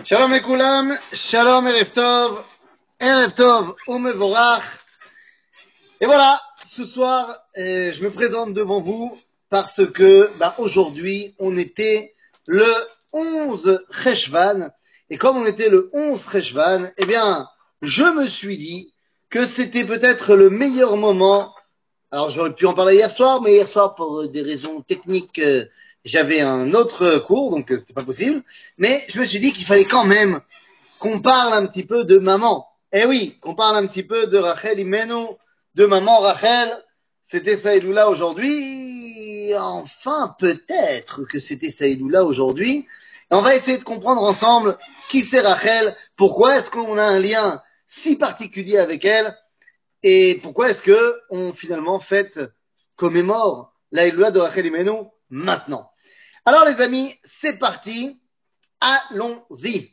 Shalom Mekulam, Shalom Erev Tov, Umevorach. Et voilà, ce soir, je me présente devant vous parce que aujourd'hui, on était le 11 Cheshvan. Et comme on était le 11 Cheshvan, eh bien, je me suis dit que c'était peut-être le meilleur moment. Alors, j'aurais pu en parler hier soir, mais hier soir, pour des raisons techniques, j'avais un autre cours, donc c'était pas possible. Mais je me suis dit qu'il fallait quand même qu'on parle un petit peu de maman. Eh oui, qu'on parle un petit peu de Rachel Imenu, de maman Rachel. C'était Saïdoula aujourd'hui. Enfin, peut-être que c'était Saïdoula aujourd'hui. Et on va essayer de comprendre ensemble qui c'est Rachel, pourquoi est-ce qu'on a un lien si particulier avec elle, et pourquoi est-ce que on finalement fête, commémore l'Aïdoula de Rachel Imenu maintenant. Alors les amis, c'est parti. Allons-y.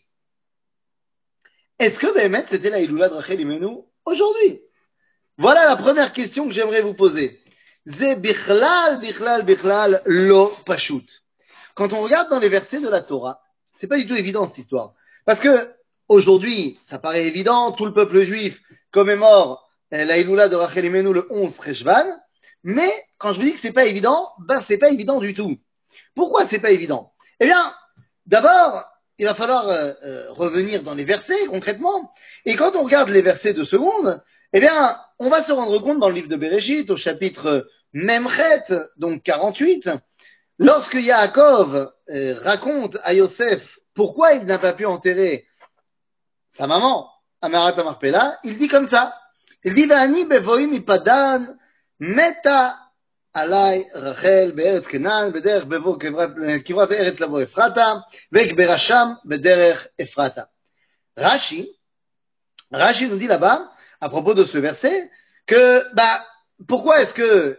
Est-ce que Béhémet, c'était la Iloula de Rachel Imenu aujourd'hui? Voilà la première question que j'aimerais vous poser. Zé bichlal, lo pashut. Quand on regarde dans les versets de la Torah, c'est pas du tout évident cette histoire. Parce que aujourd'hui, ça paraît évident, tout le peuple juif commémore la Iloula de Rachel Imenu le 11 Reshvan, mais quand je vous dis que c'est pas évident, c'est pas évident du tout. Pourquoi c'est pas évident? Eh bien, d'abord, il va falloir revenir dans les versets concrètement. Et quand on regarde les versets de seconde, eh bien, on va se rendre compte dans le livre de Bereshit, au chapitre Memchet, donc 48, lorsque Yaakov raconte à Yosef pourquoi il n'a pas pu enterrer sa maman, Amarat Amarpela, il dit comme ça. Il dit, Va'ani bevoim ipadan meta עליי רחל בארץ כנען בדרך בבוא כברת ארץ לבוא אפרתה וקברה שם בדרך אפרתה. Rashi nous dit là-bas, à propos de ce verset, que pourquoi est-ce que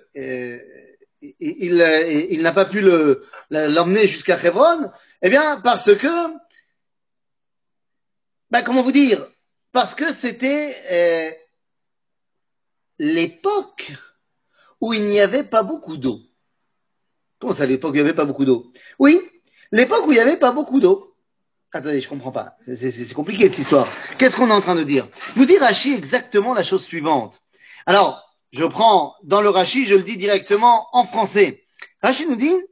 il n'a pas pu l'emmener jusqu'à Hebron? Eh bien, parce que, comment vous dire? Parce que c'était l'époque où il n'y avait pas beaucoup d'eau. Comment ça, l'époque où il n'y avait pas beaucoup d'eau? Oui, l'époque où il n'y avait pas beaucoup d'eau. Attendez, je comprends pas. C'est compliqué cette histoire. Qu'est-ce qu'on est en train de dire? Nous dit Rashi exactement la chose suivante. Alors, je prends dans le Rashi, je le dis directement en français. Rashi nous dit,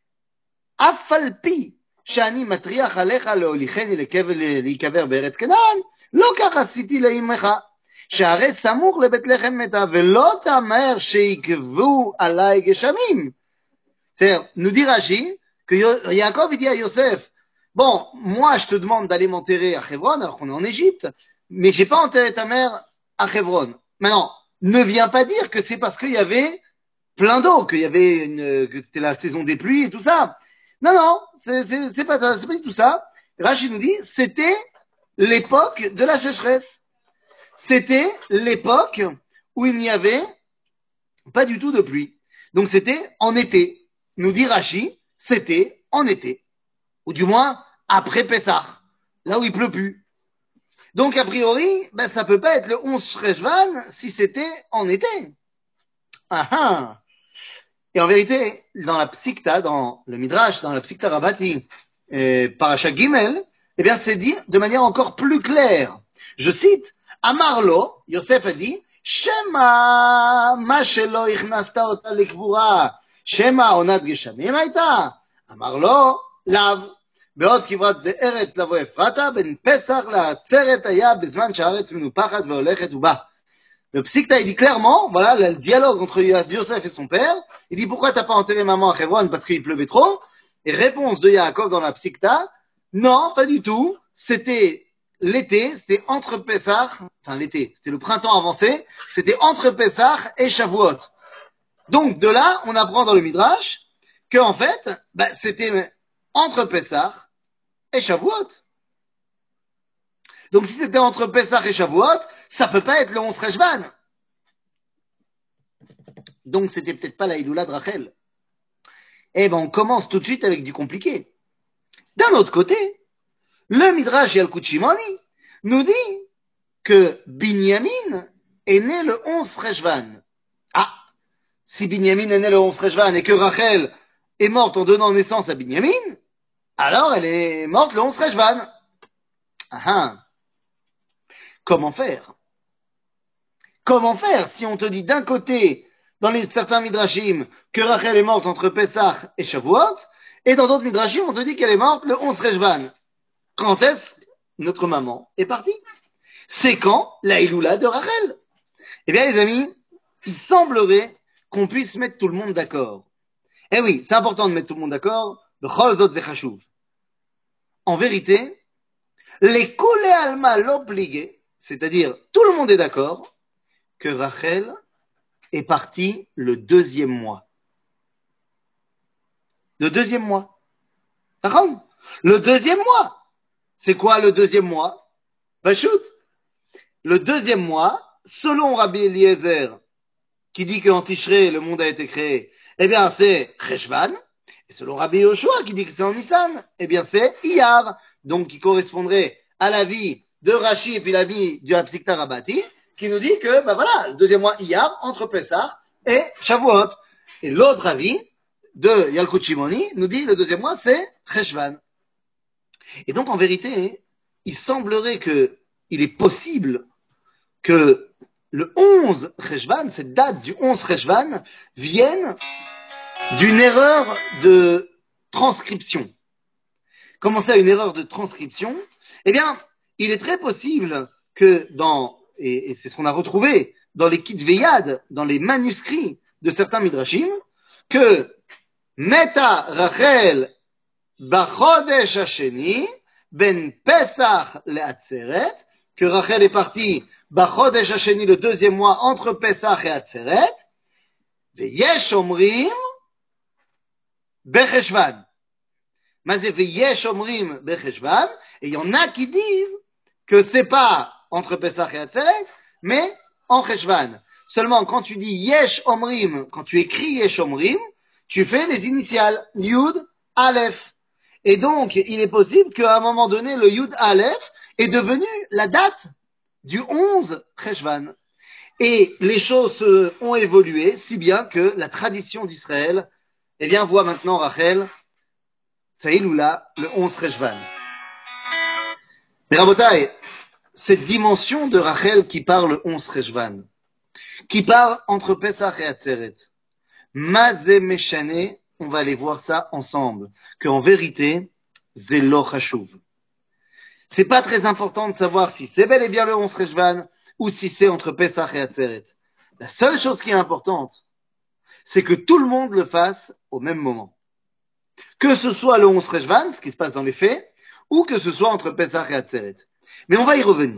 Afalpi shani matriach alecha leolicheni להיקבר בארץ כנען, לא כך עשיתי לאמך. שהרי סמוך לבית לחם מתה, ולא תאמר שיקבו עליי גשמים. C'est-à-dire, nous dit Rashi que Yaakov il dit à Yosef, bon, moi je te demande d'aller m'enterrer à Hebron alors qu'on est en Égypte, mais j'ai pas enterré ta mère à Hebron. Maintenant, ne viens pas dire que c'est parce qu'il y avait plein d'eau, que c'était la saison des pluies et tout ça. Non, non, c'est pas du tout ça. Rashi nous dit, c'était l'époque de la sécheresse. C'était l'époque où il n'y avait pas du tout de pluie. Donc c'était en été. Nous dit Rashi, c'était en été. Ou du moins, après Pessah. Là où il pleut plus. Donc, a priori, ça peut pas être le 11 Shresvan si c'était en été. Ah ah. Et en vérité, dans la Psikta, dans le Midrash, dans la Psikta Rabati, Parashat Gimel, eh bien, c'est dit de manière encore plus claire. Je cite, Amarlo, Yosef a dit, Shema, ma shelo ikhnasta ota lekvura, Shema onat geshamim הייתה. אמר לו, לאו. בעוד כברת בארץ לבוא אפרתה, בין פסח לעצרת היה בזמן שהארץ מנופחת והולכת ובאה. Le Psikta, il dit clairement, voilà, le dialogue entre Yosef et son père, il dit pourquoi t'as pas enterré maman à Hebron parce qu'il pleuvait trop, et réponse de Yaakov dans la Psikta, non, pas du tout, c'était l'été, c'était entre Pessah, enfin l'été, c'était le printemps avancé, c'était entre Pessah et Shavuot. Donc de là, on apprend dans le Midrash que en fait, c'était entre Pessah et Shavuot. Donc si c'était entre Pessah et Shavuot, ça peut pas être le 11 Reshvan. Donc c'était peut-être pas la Iloula de Rachel. Eh ben on commence tout de suite avec du compliqué. D'un autre côté, le Midrash Yalkut Shimoni nous dit que Binyamin est né le 11 Reshvan. Ah, si Binyamin est né le 11 Reshvan et que Rachel est morte en donnant naissance à Binyamin, alors elle est morte le 11 Reshvan. Ah ah, comment faire? Comment faire si on te dit d'un côté, dans certains midrashim, que Rachel est morte entre Pessah et Shavuot, et dans d'autres midrashim, on te dit qu'elle est morte le 11 Rejvan. Quand est-ce notre maman est partie? C'est quand la Iloula de Rachel? Eh bien, les amis, il semblerait qu'on puisse mettre tout le monde d'accord. Eh oui, c'est important de mettre tout le monde d'accord. En vérité, les koulé alma l'obligé, c'est-à-dire tout le monde est d'accord que Rachel est partie le deuxième mois. Le deuxième mois. D'accord? Le deuxième mois. C'est quoi le deuxième mois? Bah, shoot. Le deuxième mois, selon Rabbi Eliezer, qui dit qu'en Tishré, le monde a été créé, eh bien, c'est Cheshvan. Et selon Rabbi Yoshua, qui dit que c'est en Nissan, eh bien, c'est Iyar. Donc, qui correspondrait à la vie de Rashi et puis la vie du Hapsikta Rabati, qui nous dit que, bah voilà, le deuxième mois Iyar, entre Pessah et Shavuot. Et l'autre avis de Yalkut Shimoni nous dit le deuxième mois, c'est Cheshvan. Et donc, en vérité, il semblerait que il est possible que le 11 Cheshvan, cette date du 11 Cheshvan, vienne d'une erreur de transcription. Comment ça, une erreur de transcription? Eh bien, il est très possible que et c'est ce qu'on a retrouvé dans les Kitveyad, dans les manuscrits de certains Midrashim, que Meta Rachel Bachodesh Hasheni, Ben Pesach le'atzeret, que Rachel est partie Bachodesh Hasheni, le deuxième mois, entre Pesach et Atzeret, Veyesh Omrim Becheshvan. Mazé Veyesh Omrim Becheshvan, et il y en a qui disent que c'est pas entre Pesach et Atzeret, mais en Cheshvan. Seulement, quand tu dis Yesh Omrim, quand tu écris Yesh Omrim, tu fais les initiales Yud, Aleph. Et donc, il est possible qu'à un moment donné, le Yud Aleph est devenu la date du 11 Cheshvan. Et les choses ont évolué, si bien que la tradition d'Israël, eh bien, voit maintenant Rachel, Saïloula, le 11 Cheshvan. Mais Rabotai, cette dimension de Rachel qui part le 11 Cheshvan, qui part entre Pesach et Atzeret, Mazé Meshane, on va aller voir ça ensemble, qu'en vérité, Zelo Chashuv. C'est pas très important de savoir si c'est bel et bien le 11 Rejvan ou si c'est entre Pesach et Atzeret. La seule chose qui est importante, c'est que tout le monde le fasse au même moment. Que ce soit le 11 Rejvan, ce qui se passe dans les faits, ou que ce soit entre Pesach et Atzeret. Mais on va y revenir.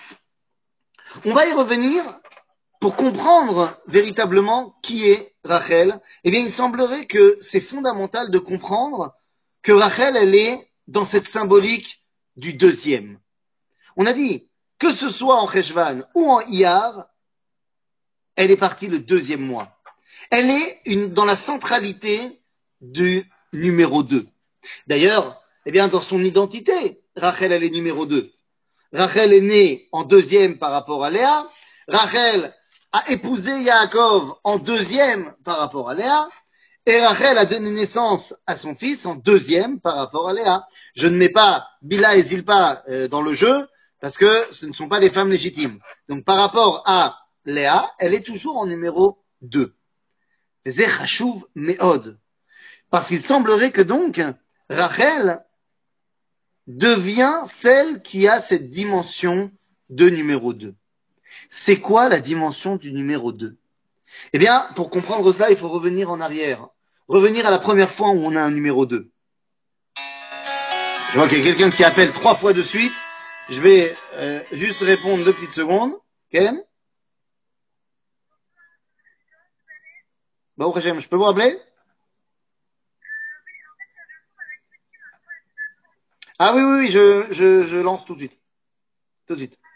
On va y revenir pour comprendre véritablement qui est Rachel. Eh bien, il semblerait que c'est fondamental de comprendre que Rachel, elle est dans cette symbolique du deuxième. On a dit, que ce soit en Cheshvan ou en Iyar, elle est partie le deuxième mois. Elle est dans la centralité du numéro 2. D'ailleurs, eh bien, dans son identité, Rachel, elle est numéro 2. Rachel est née en deuxième par rapport à Léa. Rachel a épousé Yaakov en deuxième par rapport à Léa. Et Rachel a donné naissance à son fils en deuxième par rapport à Léa. Je ne mets pas Bila et Zilpa dans le jeu parce que ce ne sont pas des femmes légitimes. Donc par rapport à Léa, elle est toujours en numéro 2. C'est Chashuv Meod. Parce qu'il semblerait que donc Rachel devient celle qui a cette dimension de numéro 2. C'est quoi la dimension du numéro 2? Eh bien, pour comprendre cela, il faut revenir en arrière. Revenir à la première fois où on a un numéro 2. Je vois qu'il y a quelqu'un qui appelle 3 fois de suite. Je vais juste répondre 2 petites secondes. Ken? Bah, je peux vous rappeler? Ah oui, oui, oui, je lance tout de suite. Tout de suite.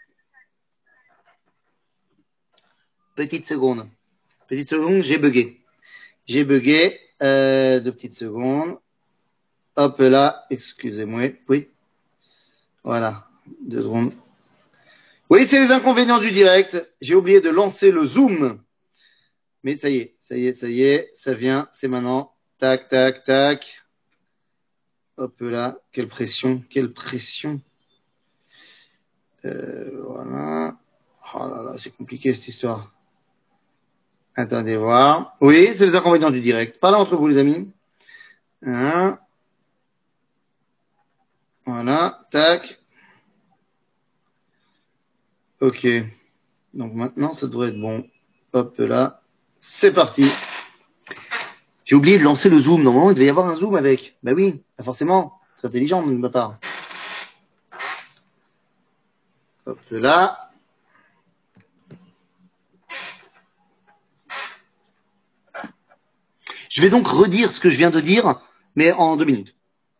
Petite seconde. Petite seconde, j'ai bugué. J'ai bugué. 2 petites secondes. Hop là, excusez-moi. Oui, voilà. 2 secondes. Oui, c'est les inconvénients du direct. J'ai oublié de lancer le zoom. Mais ça y est, ça y est, ça y est. Ça vient, c'est maintenant. Tac, tac, tac. Hop là. Quelle pression, quelle pression. Voilà. Oh là là, c'est compliqué cette histoire. Attendez voir. Oui, c'est les inconvénients du direct. Parlez entre vous, les amis. Hein. Voilà. Tac. Ok. Donc maintenant, ça devrait être bon. Hop là. C'est parti. J'ai oublié de lancer le zoom. Normalement, il devait y avoir un zoom avec. Bah oui, forcément. C'est intelligent de ma part. Hop là. Je vais donc redire ce que je viens de dire, mais en 2 minutes.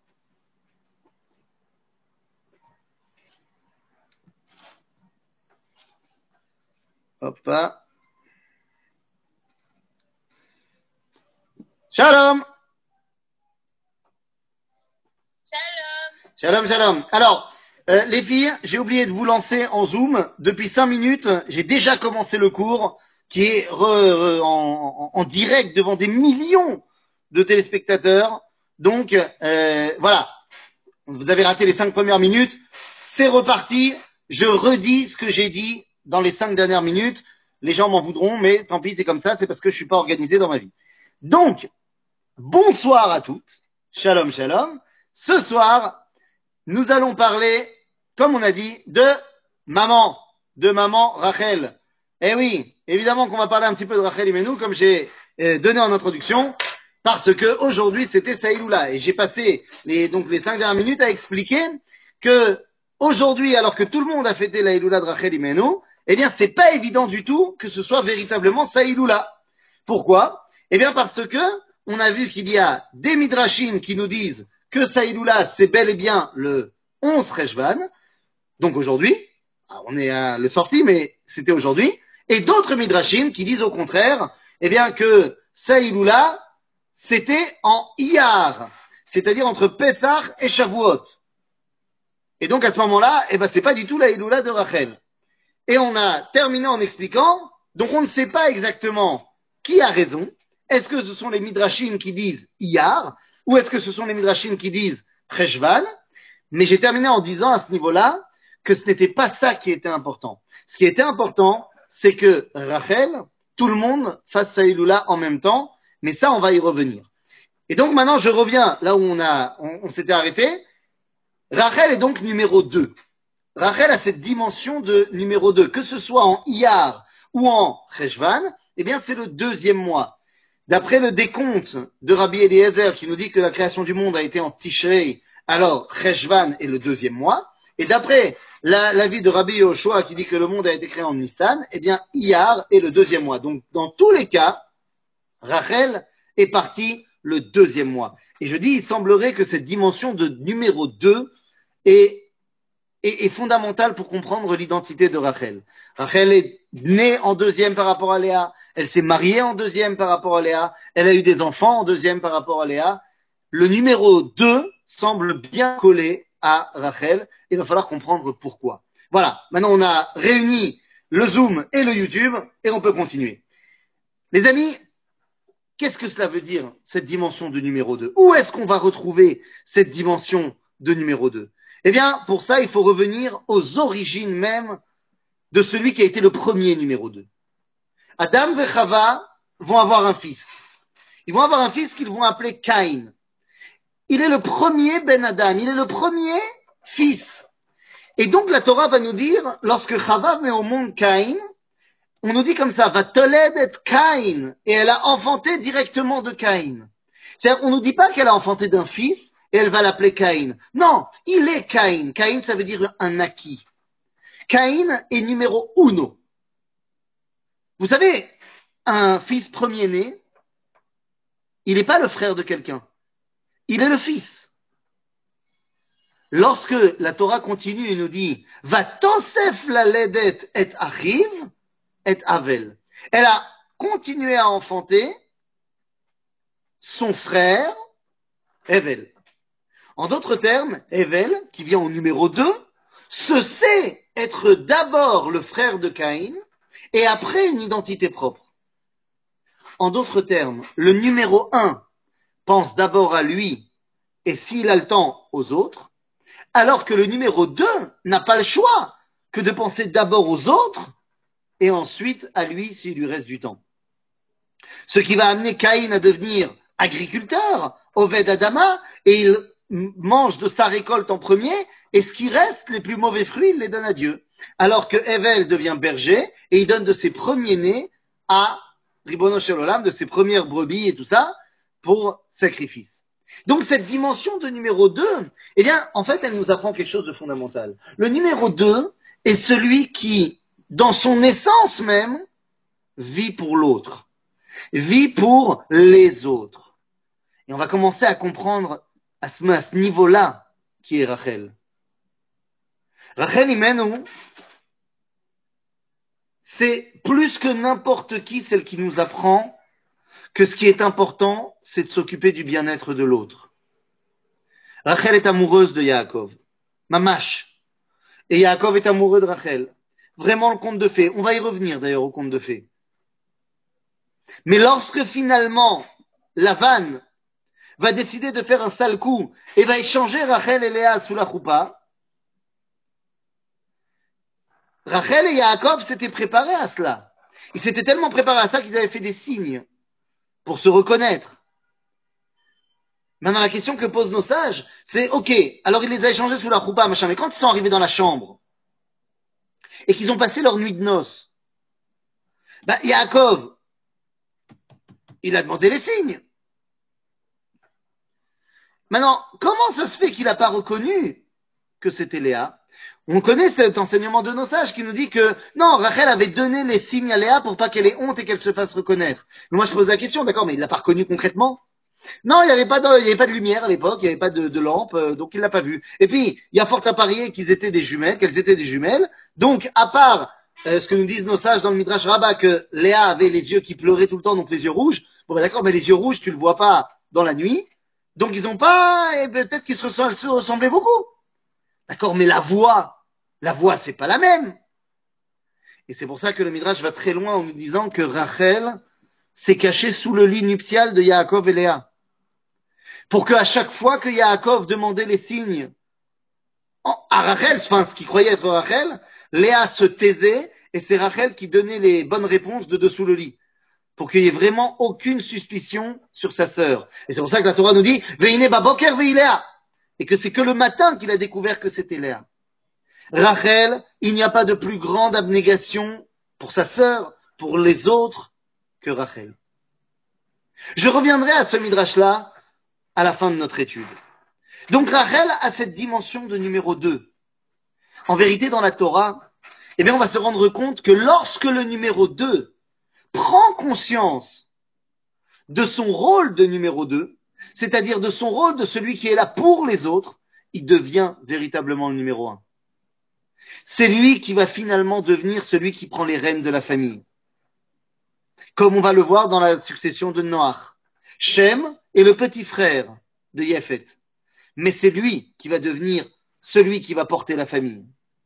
Hop là. Shalom. Shalom, shalom. Alors, les filles, j'ai oublié de vous lancer en Zoom. Depuis 5 minutes, j'ai déjà commencé le cours qui est en direct devant des millions de téléspectateurs. Donc, voilà. Vous avez raté les 5 premières minutes. C'est reparti. Je redis ce que j'ai dit dans les 5 dernières minutes. Les gens m'en voudront, mais tant pis, c'est comme ça. C'est parce que je suis pas organisé dans ma vie. Donc, bonsoir à toutes. Shalom, shalom. Ce soir, nous allons parler, comme on a dit, de maman Rachel. Eh oui, évidemment qu'on va parler un petit peu de Rachel Imenu, comme j'ai donné en introduction, parce que aujourd'hui c'était Saïloula. Et j'ai passé donc les 5 dernières minutes à expliquer que aujourd'hui, alors que tout le monde a fêté la Iloula de Rachel Imenu, eh bien c'est pas évident du tout que ce soit véritablement Saïloula. Pourquoi? Eh bien parce que on a vu qu'il y a des midrashim qui nous disent que Saïloula, c'est bel et bien le 11 Rejvan, donc aujourd'hui, on est à le sorti, mais c'était aujourd'hui, et d'autres midrashim qui disent au contraire, eh bien que Saïloula, c'était en Iyar, c'est-à-dire entre Pessah et Shavuot. Et donc à ce moment-là, eh ben c'est pas du tout la Iloula de Rachel. Et on a terminé en expliquant, donc on ne sait pas exactement qui a raison. Est-ce que ce sont les midrashim qui disent Iyar, ou est-ce que ce sont les midrashim qui disent Cheshvan? Mais j'ai terminé en disant à ce niveau-là que ce n'était pas ça qui était important. Ce qui était important, c'est que Rachel, tout le monde fasse sa Iloula en même temps, mais ça, on va y revenir. Et donc maintenant, je reviens là où on s'était arrêté. Rachel est donc numéro 2. Rachel a cette dimension de numéro 2, que ce soit en Iyar ou en Cheshvan, eh bien c'est le 2e mois. D'après le décompte de Rabbi Eliezer qui nous dit que la création du monde a été en Tishrei, alors Cheshvan est le 2e mois. Et d'après l'avis de Rabbi Yoshua qui dit que le monde a été créé en Nissan, eh bien Iyar est le 2e mois. Donc dans tous les cas, Rachel est partie le 2e mois. Et je dis, il semblerait que cette dimension de numéro 2 est fondamentale pour comprendre l'identité de Rachel. Rachel est née en 2e par rapport à Léa, elle s'est mariée en 2e par rapport à Léa, elle a eu des enfants en 2e par rapport à Léa. Le numéro 2 semble bien collé à Rachel, et il va falloir comprendre pourquoi. Voilà, maintenant on a réuni le Zoom et le YouTube, et on peut continuer. Les amis, qu'est-ce que cela veut dire, cette dimension de numéro 2? Où est-ce qu'on va retrouver cette dimension de numéro 2? Eh bien, pour ça, il faut revenir aux origines même de celui qui a été le premier numéro 2. Adam et Chava vont avoir un fils. Ils vont avoir un fils qu'ils vont appeler Caïn. Il est le premier Ben Adam, il est le premier fils. Et donc la Torah va nous dire, lorsque Chava met au monde Caïn, on nous dit comme ça, va toled et Caïn, et elle a enfanté directement de Caïn. C'est-à-dire, on nous dit pas qu'elle a enfanté d'un fils, et elle va l'appeler Caïn. Non, il est Caïn. Caïn, ça veut dire un acquis. Caïn est numéro uno. Vous savez, un fils premier-né, il n'est pas le frère de quelqu'un. Il est le fils. Lorsque la Torah continue et nous dit va tosef la ledet et achiv et avel. Elle a continué à enfanter son frère Evel. En d'autres termes, Evel, qui vient au numéro 2, se sait être d'abord le frère de Caïn et après une identité propre. En d'autres termes, le numéro 1 pense d'abord à lui et s'il a le temps aux autres, alors que le numéro 2 n'a pas le choix que de penser d'abord aux autres et ensuite à lui s'il lui reste du temps. Ce qui va amener Caïn à devenir agriculteur, Oved Adama, et il mange de sa récolte en premier, et ce qui reste, les plus mauvais fruits, il les donne à Dieu. Alors que Hevel devient berger, et il donne de ses premiers-nés à Ribono Shel Olam, de ses premières brebis et tout ça, pour sacrifice. Donc cette dimension de numéro 2, eh bien, en fait, elle nous apprend quelque chose de fondamental. Le numéro 2 est celui qui, dans son essence même, vit pour l'autre, vit pour les autres. Et on va commencer à comprendre à ce niveau-là qui est Rachel. Rachel Imenu, c'est plus que n'importe qui celle qui nous apprend que ce qui est important, c'est de s'occuper du bien-être de l'autre. Rachel est amoureuse de Yaakov, Mamash. Et Yaakov est amoureux de Rachel. Vraiment le conte de fées. On va y revenir d'ailleurs au conte de fées. Mais lorsque finalement Lavan va décider de faire un sale coup et va échanger Rachel et Léa sous la choupa, Rachel et Yaakov s'étaient préparés à cela. Ils s'étaient tellement préparés à ça qu'ils avaient fait des signes pour se reconnaître. Maintenant, la question que posent nos sages, c'est ok, alors il les a échangés sous la choupa, machin, mais quand ils sont arrivés dans la chambre et qu'ils ont passé leur nuit de noces, bah, Yaakov, il a demandé les signes. Maintenant, comment ça se fait qu'il n'a pas reconnu que c'était Léa? On connaît cet enseignement de nos sages qui nous dit que non, Rachel avait donné les signes à Léa pour pas qu'elle ait honte et qu'elle se fasse reconnaître. Mais moi, je pose la question, d'accord, mais il l'a pas reconnu concrètement? Non, il n'y avait pas de lumière à l'époque, il n'y avait pas de lampe, donc il l'a pas vu. Et puis, il y a fort à parier qu'ils étaient des jumelles, qu'elles étaient des jumelles. Donc, à part ce que nous disent nos sages dans le Midrash Rabbah, que Léa avait les yeux qui pleuraient tout le temps, donc les yeux rouges. Bon, ben d'accord, mais les yeux rouges, tu le vois pas dans la nuit. Donc, ils ont pas, et peut-être qu'ils se ressemblaient beaucoup. D'accord, mais la voix, c'est pas la même. Et c'est pour ça que le Midrash va très loin en nous disant que Rachel s'est cachée sous le lit nuptial de Yaakov et Léa. Pour qu'à chaque fois que Yaakov demandait les signes à Rachel, enfin ce qu'il croyait être Rachel, Léa se taisait et c'est Rachel qui donnait les bonnes réponses de dessous le lit. Pour qu'il n'y ait vraiment aucune suspicion sur sa sœur. Et c'est pour ça que la Torah nous dit Veine baboker veiléa, et que c'est que le matin qu'il a découvert que c'était Léa. Rachel, il n'y a pas de plus grande abnégation pour sa sœur, pour les autres, que Rachel. Je reviendrai à ce midrash-là à la fin de notre étude. Donc Rachel a cette dimension de numéro 2. En vérité, dans la Torah, eh bien, on va se rendre compte que lorsque le numéro 2 prend conscience de son rôle de numéro 2, c'est-à-dire de son rôle de celui qui est là pour les autres, il devient véritablement le numéro 1. C'est lui qui va finalement devenir celui qui prend les rênes de la famille. Comme on va le voir dans la succession de Noach. Shem est le petit frère de Yéphet. Mais c'est lui qui va devenir celui qui va porter la famille.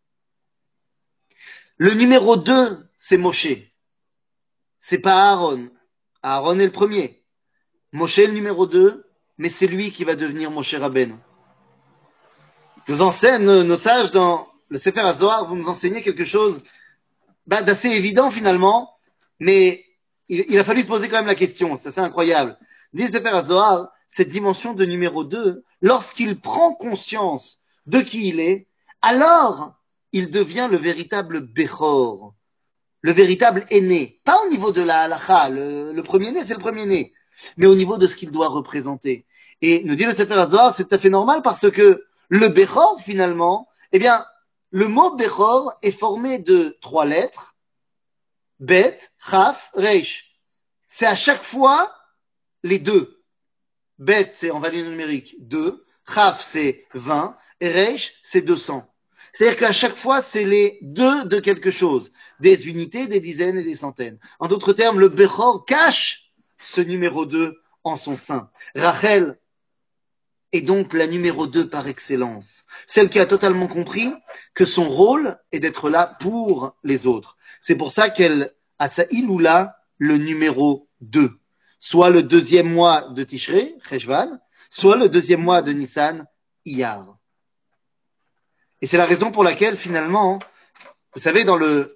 Le numéro 2, c'est Moshe. C'est pas Aaron. Aaron est le premier. Moshe est le numéro 2, mais c'est lui qui va devenir Moshe Rabbeinu. Nous enseigne nos sages dans le Sefer HaZohar, vous nous enseignez quelque chose d'assez évident finalement, mais il a fallu se poser quand même la question, c'est assez incroyable. Dit le Sefer HaZohar, cette dimension de numéro 2, lorsqu'il prend conscience de qui il est, alors il devient le véritable Bechor, le véritable aîné. Pas au niveau de la halacha, le premier-né, c'est le premier-né, mais au niveau de ce qu'il doit représenter. Et nous dit le Sefer HaZohar, c'est tout à fait normal parce que le Bechor, finalement, eh bien, le mot Bechor est formé de 3 lettres, Bet, Chaf, Reish. C'est à chaque fois les deux. Bet, c'est en valeur numérique 2, Chaf, c'est 20, et Reish, c'est 200. C'est-à-dire qu'à chaque fois, c'est les deux de quelque chose. Des unités, des dizaines et des centaines. En d'autres termes, le Bechor cache ce numéro 2 en son sein. Rachel est donc la numéro 2 par excellence. Celle qui a totalement compris que son rôle est d'être là pour les autres. C'est pour ça qu'elle a sa Iloula, le numéro 2. Soit le 2e mois de Tishré, Cheshvan, soit le 2e mois de Nissan, Iyar. Et c'est la raison pour laquelle, finalement, Vous savez,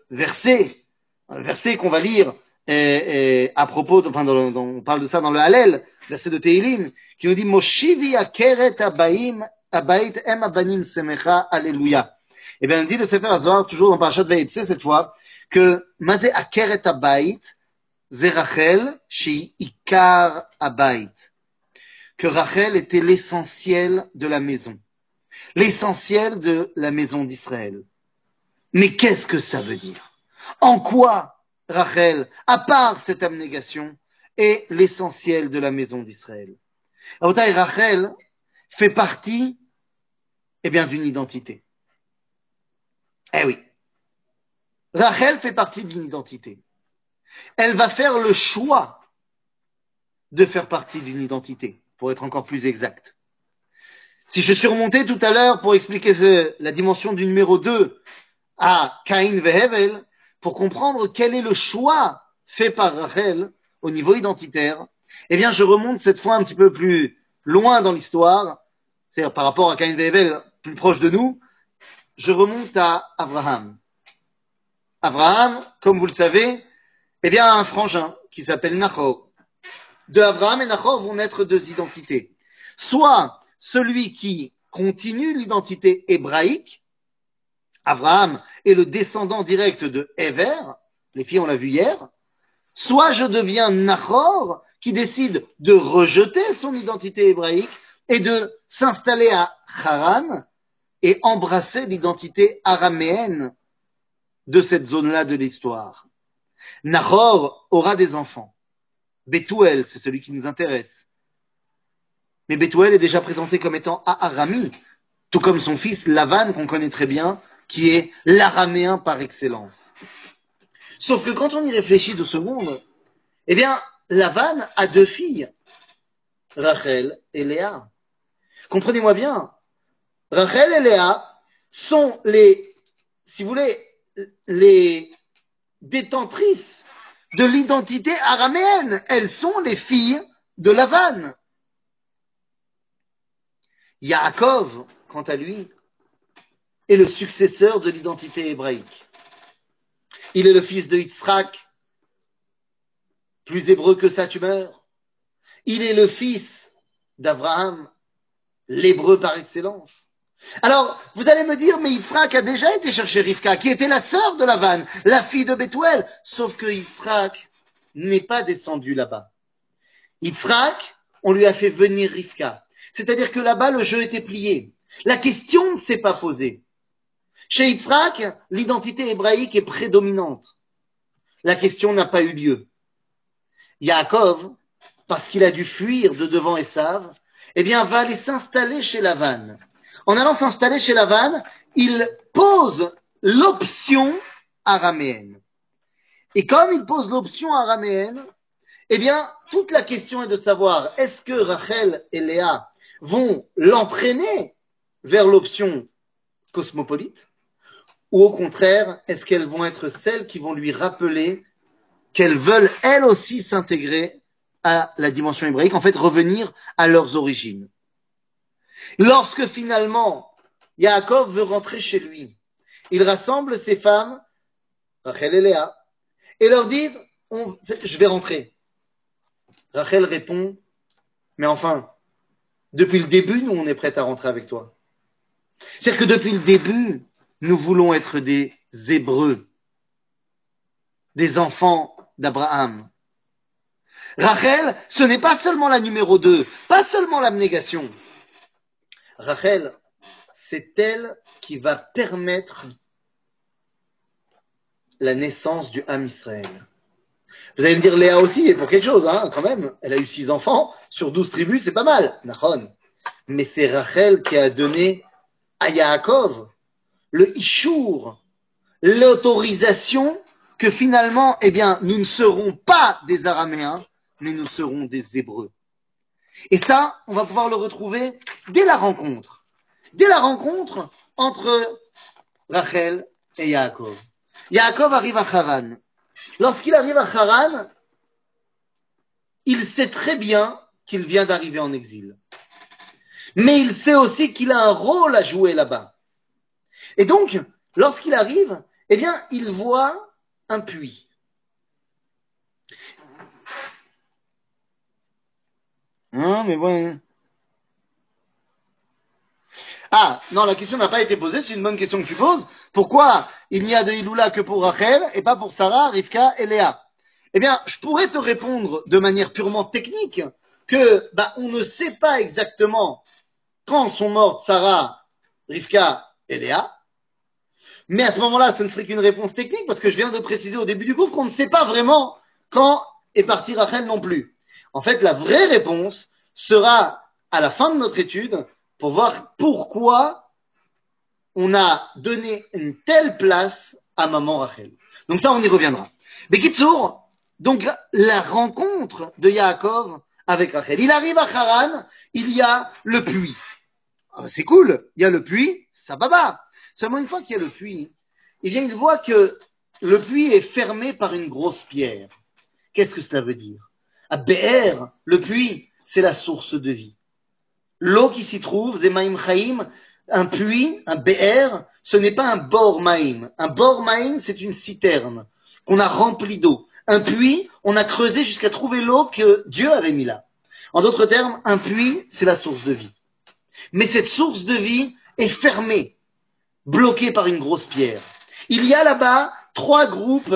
dans le verset qu'on va lire à propos, on parle de ça dans le Hallel, verset de Tehilim, qui nous dit Moshivi akeret abayit em abanim semecha alléluia. Eh bien, on dit le Sefer HaZohar, toujours dans Parashat Vayetze cette fois, que Mazé akeret abayit, c'est Rachel chez Ikar abayit. Que Rachel était l'essentiel de la maison. L'essentiel de la maison d'Israël. Mais qu'est-ce que ça veut dire? En quoi Rachel, à part cette abnégation, est l'essentiel de la maison d'Israël? Rachel fait partie, eh bien, d'une identité. Eh oui. Rachel fait partie d'une identité. Elle va faire le choix de faire partie d'une identité, pour être encore plus exact. Si je suis remonté tout à l'heure pour expliquer la dimension du numéro 2 à Caïn et Hevel, pour comprendre quel est le choix fait par Rachel au niveau identitaire, eh bien, je remonte cette fois un petit peu plus loin dans l'histoire, c'est-à-dire par rapport à Caïn et Hevel, plus proche de nous, je remonte à Abraham. Abraham, comme vous le savez, eh bien, a un frangin qui s'appelle Nahor. De Abraham et Nahor vont naître deux identités. Soit celui qui continue l'identité hébraïque, Abraham est le descendant direct de Héver, les filles on l'a vu hier, soit je deviens Nahor qui décide de rejeter son identité hébraïque et de s'installer à Haran et embrasser l'identité araméenne de cette zone-là de l'histoire. Nahor aura des enfants. Bethuel, c'est celui qui nous intéresse. Mais Bethuel est déjà présenté comme étant Aharami, tout comme son fils Lavan, qu'on connaît très bien, qui est l'araméen par excellence. Sauf que quand on y réfléchit 2 secondes, eh bien, Lavan a 2 filles, Rachel et Léa. Comprenez-moi bien, Rachel et Léa sont si vous voulez, les détentrices de l'identité araméenne. Elles sont les filles de Lavan. Yaakov, quant à lui, est le successeur de l'identité hébraïque. Il est le fils de Yitzhak, plus hébreu que sa tumeur. Il est le fils d'Abraham, l'hébreu par excellence. Alors, vous allez me dire, mais Yitzhak a déjà été chercher Rivka, qui était la sœur de Lavan, la fille de Bethuel. Sauf que Yitzhak n'est pas descendu là-bas. Yitzhak, on lui a fait venir Rivka. C'est-à-dire que là-bas, le jeu était plié. La question ne s'est pas posée. Chez Yitzhak, l'identité hébraïque est prédominante. La question n'a pas eu lieu. Yaakov, parce qu'il a dû fuir de devant Esav, eh bien, va aller s'installer chez Lavan. En allant s'installer chez Lavan, il pose l'option araméenne. Et comme il pose l'option araméenne, eh bien, toute la question est de savoir, est-ce que Rachel et Léa vont l'entraîner vers l'option cosmopolite, ou au contraire, est-ce qu'elles vont être celles qui vont lui rappeler qu'elles veulent elles aussi s'intégrer à la dimension hébraïque, en fait revenir à leurs origines. Lorsque finalement Yaakov veut rentrer chez lui, il rassemble ses femmes, Rachel et Léa, et leur dit je vais rentrer. Rachel répond mais enfin, depuis le début, nous on est prêts à rentrer avec toi. C'est-à-dire que depuis le début, nous voulons être des Hébreux, des enfants d'Abraham. Rachel, ce n'est pas seulement la numéro 2, pas seulement l'abnégation. Rachel, c'est elle qui va permettre la naissance du Ham Israël. Vous allez me dire, Léa aussi est pour quelque chose, hein, quand même. Elle a eu 6 enfants, sur 12 tribus, c'est pas mal. Nahon. Mais c'est Rachel qui a donné à Yaakov le Ishour, l'autorisation que finalement, eh bien, nous ne serons pas des Araméens, mais nous serons des Hébreux. Et ça, on va pouvoir le retrouver dès la rencontre. Dès la rencontre entre Rachel et Yaakov. Yaakov arrive à Haran. Lorsqu'il arrive à Haran, il sait très bien qu'il vient d'arriver en exil. Mais il sait aussi qu'il a un rôle à jouer là-bas. Et donc, lorsqu'il arrive, eh bien, il voit un puits. Hein, mais bon. Ah, non, la question n'a pas été posée, c'est une bonne question que tu poses. Pourquoi il n'y a de Iloula que pour Rachel et pas pour Sarah, Rivka et Léa? Eh bien, je pourrais te répondre de manière purement technique que, bah, on ne sait pas exactement quand sont mortes Sarah, Rivka et Léa, mais à ce moment-là, ce ne serait qu'une réponse technique parce que je viens de préciser au début du cours qu'on ne sait pas vraiment quand est partie Rachel non plus. En fait, la vraie réponse sera à la fin de notre étude pour voir pourquoi on a donné une telle place à maman Rachel. Donc ça, on y reviendra. Mais Kitsour, donc la rencontre de Yaakov avec Rachel. Il arrive à Haran, il y a le puits. Ah bah c'est cool, il y a le puits, ça baba. Seulement une fois qu'il y a le puits, eh bien il voit que le puits est fermé par une grosse pierre. Qu'est-ce que cela veut dire? À Be'er, le puits, c'est la source de vie. L'eau qui s'y trouve, Zemaim Chaim, un puits, un Be'er, ce n'est pas un bor maïm. Un bor maïm, c'est une citerne qu'on a remplie d'eau. Un puits, on a creusé jusqu'à trouver l'eau que Dieu avait mis là. En d'autres termes, un puits, c'est la source de vie. Mais cette source de vie est fermée, bloquée par une grosse pierre. Il y a là-bas trois groupes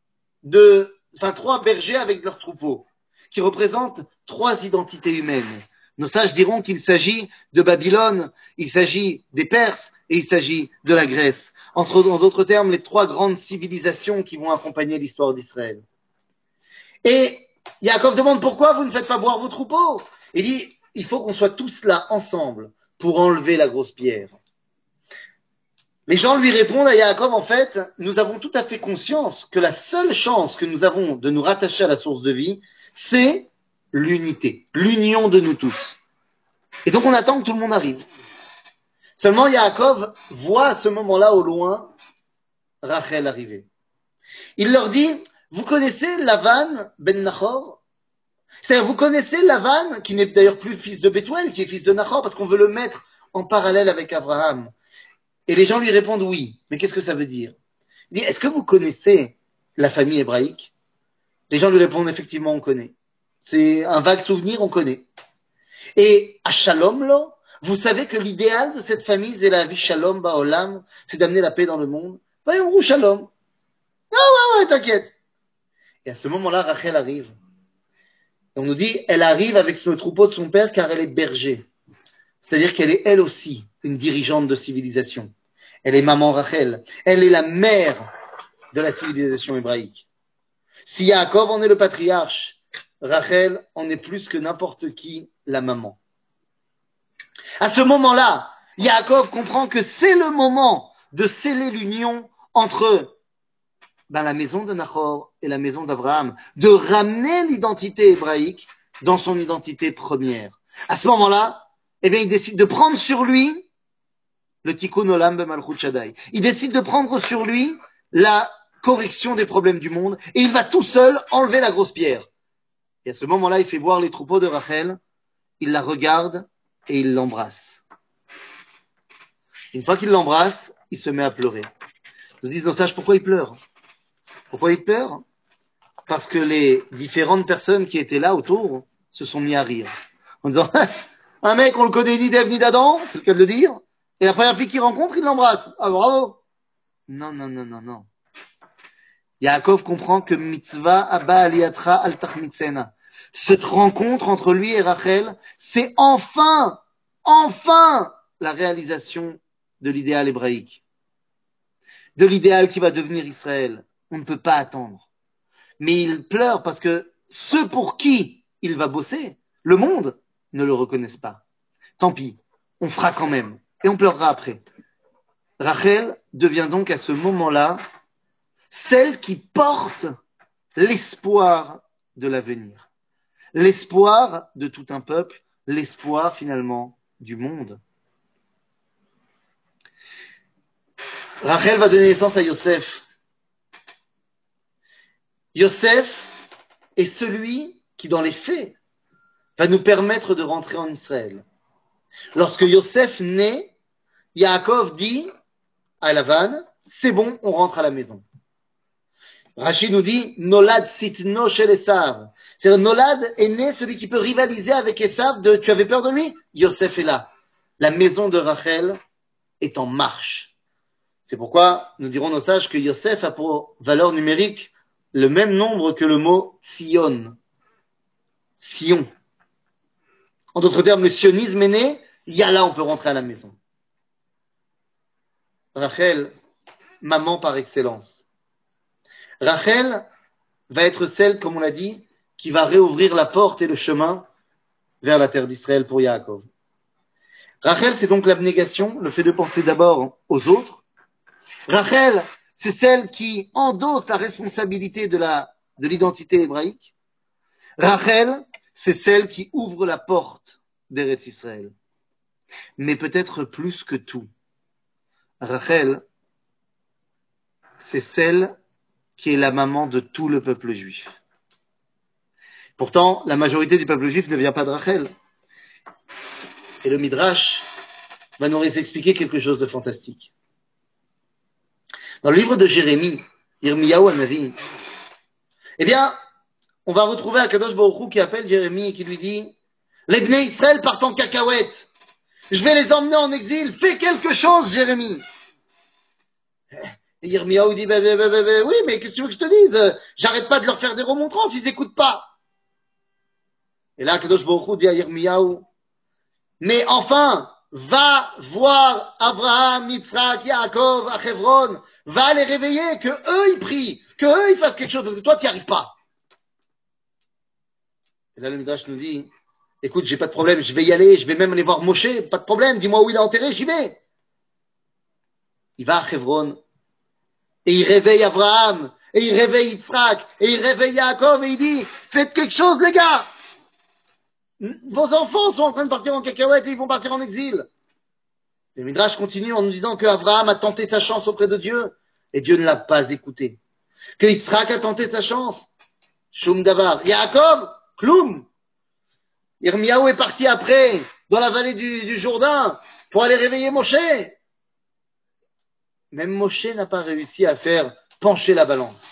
trois bergers avec leurs troupeaux, qui représentent trois identités humaines. Nos sages diront qu'il s'agit de Babylone, il s'agit des Perses et il s'agit de la Grèce. En d'autres termes, les trois grandes civilisations qui vont accompagner l'histoire d'Israël. Et Yaakov demande pourquoi vous ne faites pas boire vos troupeaux. Il dit, il faut qu'on soit tous là ensemble pour enlever la grosse pierre. Les gens lui répondent à Yaakov, en fait, nous avons tout à fait conscience que la seule chance que nous avons de nous rattacher à la source de vie, c'est l'unité, l'union de nous tous. Et donc on attend que tout le monde arrive. Seulement Yaakov voit à ce moment-là au loin Rachel arriver. Il leur dit, vous connaissez Lavan ben Nachor? C'est-à-dire, vous connaissez Lavan, qui n'est d'ailleurs plus fils de Bethuel, qui est fils de Nachor, parce qu'on veut le mettre en parallèle avec Abraham. Et les gens lui répondent oui. Mais qu'est-ce que ça veut dire? Il dit, est-ce que vous connaissez la famille hébraïque? Les gens lui répondent effectivement, on connaît. C'est un vague souvenir, on connaît. Et à Shalom, là, vous savez que l'idéal de cette famille, c'est la vie Shalom Baolam, c'est d'amener la paix dans le monde. Voyons, Shalom. Ah ouais, ouais, t'inquiète. Et à ce moment-là, Rachel arrive. Et on nous dit, elle arrive avec le troupeau de son père car elle est berger. C'est-à-dire qu'elle est elle aussi une dirigeante de civilisation. Elle est maman Rachel. Elle est la mère de la civilisation hébraïque. Si Yaakov en est le patriarche, Rachel en est plus que n'importe qui la maman. À ce moment-là, Yaakov comprend que c'est le moment de sceller l'union entre la maison de Nahor et la maison d'Abraham, de ramener l'identité hébraïque dans son identité première. À ce moment-là, eh bien, il décide de prendre sur lui le tikkun olam b'malchut Shaddai. Il décide de prendre sur lui la correction des problèmes du monde et il va tout seul enlever la grosse pierre. Et à ce moment-là, il fait boire les troupeaux de Rachel, il la regarde et il l'embrasse. Une fois qu'il l'embrasse, il se met à pleurer. Nous disent nos sages pourquoi il pleure. Pourquoi il pleure? Parce que les différentes personnes qui étaient là autour se sont mis à rire. En disant, un mec, on le connaît ni d'Ève ni d'Adam, c'est le cas de le dire, et la première fille qu'il rencontre, il l'embrasse. Ah, bravo! Non, non, non, non, non. Yaakov comprend que mitzvah abba aliyatra al tachmitzena. Cette rencontre entre lui et Rachel, c'est enfin la réalisation de l'idéal hébraïque, de l'idéal qui va devenir Israël. On ne peut pas attendre. Mais il pleure parce que ceux pour qui il va bosser, le monde, ne le reconnaissent pas. Tant pis, on fera quand même. Et on pleurera après. Rachel devient donc à ce moment-là celle qui porte l'espoir de l'avenir. L'espoir de tout un peuple, l'espoir finalement du monde. Rachel va donner naissance à Yosef. Yosef est celui qui, dans les faits, va nous permettre de rentrer en Israël. Lorsque Yosef naît, Yaakov dit à Lavan, c'est bon, on rentre à la maison. Rachid nous dit, Nolad sitno shel Esav. C'est-à-dire, Nolad est né celui qui peut rivaliser avec Esav de, tu avais peur de lui? Yosef est là. La maison de Rachel est en marche. C'est pourquoi nous dirons nos sages que Yosef a pour valeur numérique le même nombre que le mot Sion. Sion. En d'autres termes, le sionisme est né, là, on peut rentrer à la maison. Rachel, maman par excellence. Rachel va être celle, comme on l'a dit, qui va réouvrir la porte et le chemin vers la terre d'Israël pour Yaakov. Rachel, c'est donc l'abnégation, le fait de penser d'abord aux autres. Rachel, c'est celle qui endosse la responsabilité de l'identité hébraïque. Rachel, c'est celle qui ouvre la porte d'Eretz Israël. Mais peut-être plus que tout, Rachel, c'est celle qui est la maman de tout le peuple juif. Pourtant, la majorité du peuple juif ne vient pas de Rachel. Et le Midrash va nous expliquer quelque chose de fantastique. Dans le livre de Jérémie, Yirmiyahu Hanavi, eh bien, on va retrouver un Kadosh Baruch Hu qui appelle Jérémie et qui lui dit « Les Bnei Israël partent en cacahuète. Je vais les emmener en exil. Fais quelque chose, Jérémie. » Et Yirmiyahu dit oui, mais qu'est-ce que tu veux que je te dise? J'arrête pas de leur faire des remontrances, ils n'écoutent pas. Et là, Kadosh Baruch Hu dit à Yirmiyahu mais enfin, va voir Abraham, Yitzhak, Yaakov, à Hebron. Va les réveiller, que eux ils prient, que eux ils fassent quelque chose, parce que toi tu n'y arrives pas. Et là le Midrash nous dit, écoute, j'ai pas de problème, je vais y aller, je vais même aller voir Moshe, pas de problème, dis-moi où il est enterré, j'y vais. Il va à Hebron, et il réveille Abraham, et il réveille Yitzhak, et il réveille Yaakov, et il dit, faites quelque chose les gars. Vos enfants sont en train de partir en cacahuète et ils vont partir en exil. Le Midrash continue en nous disant que Abraham a tenté sa chance auprès de Dieu et Dieu ne l'a pas écouté. Que Yitzhak a tenté sa chance. Shum Davar. Yaakov, Kloum. Yirmiyahu est parti après dans la vallée du Jourdain pour aller réveiller Moshe. Même Moshe n'a pas réussi à faire pencher la balance.